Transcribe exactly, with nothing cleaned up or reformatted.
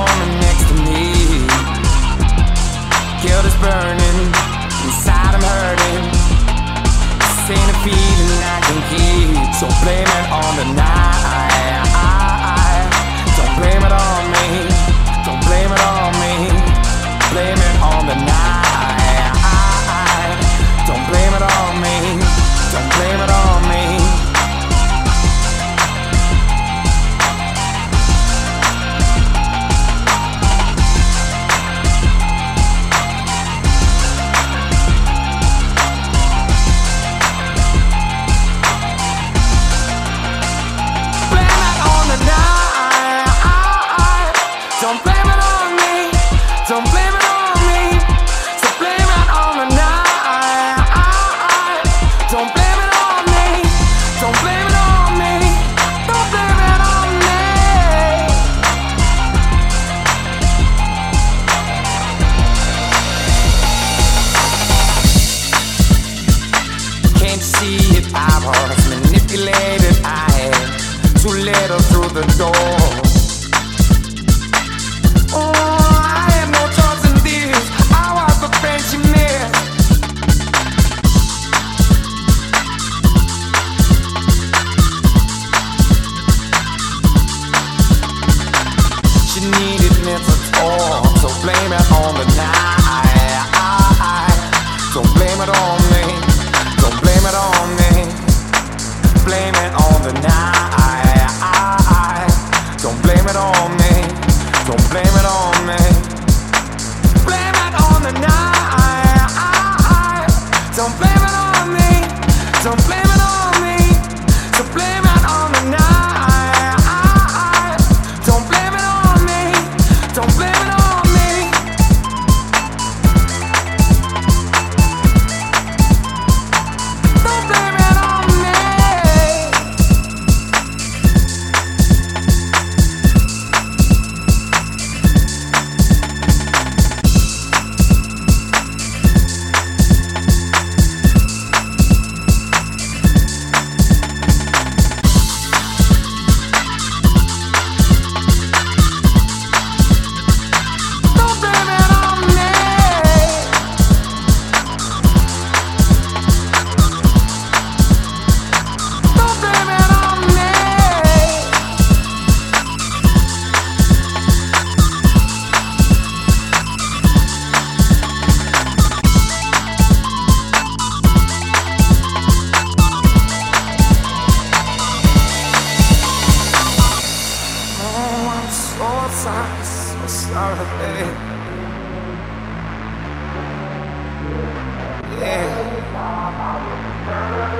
woman next to me. Guilt is burning, inside I'm hurting. This ain't a feeling I can keep, so blame it on the night. Don't blame it on me, don't blame it on me. Blame it on the night. Don't blame it on me, don't blame it on me. Don't blame it on me, don't blame it on me. So blame it on the night. Don't blame it on me, don't blame it on me. Don't blame it on me. Can't you see it? I was manipulated. I had too little through the door. So blame it on the night. Don't blame it on me, don't blame it on me. Blame it on the night. Don't blame it on me, don't blame it on me. Blame it on the night. Don't blame it on me, don't blame it on me. So blame it on the night. Don't blame it on me, don't blame it on me. Don't blame it on me. So sorry, babe. Yeah.